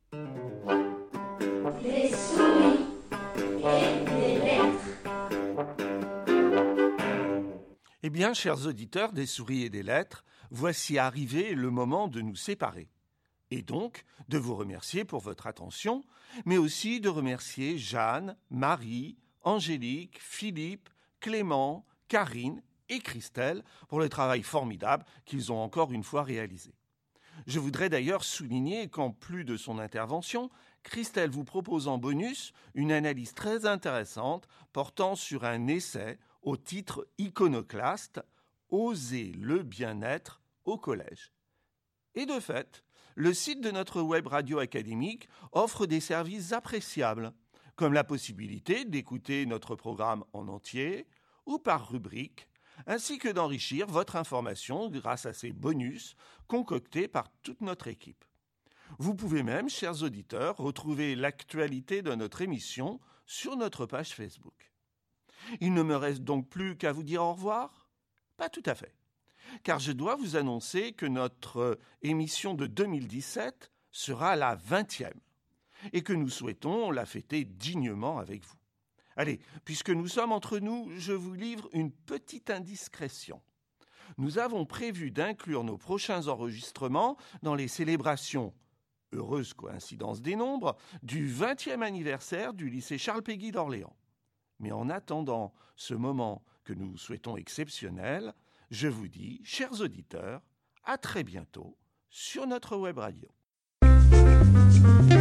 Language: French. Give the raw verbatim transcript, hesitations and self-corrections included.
Les souris et les lettres. Eh bien, chers auditeurs des souris et des lettres, voici arrivé le moment de nous séparer. Et donc, de vous remercier pour votre attention, mais aussi de remercier Jeanne, Marie, Angélique, Philippe, Clément, Karine et Christelle pour le travail formidable qu'ils ont encore une fois réalisé. Je voudrais d'ailleurs souligner qu'en plus de son intervention, Christelle vous propose en bonus une analyse très intéressante portant sur un essai au titre iconoclaste « Oser le bien-être au collège ». Et de fait, le site de notre web radio académique offre des services appréciables, comme la possibilité d'écouter notre programme en entier ou par rubrique, ainsi que d'enrichir votre information grâce à ces bonus concoctés par toute notre équipe. Vous pouvez même, chers auditeurs, retrouver l'actualité de notre émission sur notre page Facebook. Il ne me reste donc plus qu'à vous dire au revoir ? Pas tout à fait, car je dois vous annoncer que notre émission de deux mille dix-sept sera la vingtième et que nous souhaitons la fêter dignement avec vous. Allez, puisque nous sommes entre nous, je vous livre une petite indiscrétion. Nous avons prévu d'inclure nos prochains enregistrements dans les célébrations, heureuse coïncidence des nombres, du vingtième anniversaire du lycée Charles Péguy d'Orléans. Mais en attendant ce moment que nous souhaitons exceptionnel, je vous dis, chers auditeurs, à très bientôt sur notre web radio.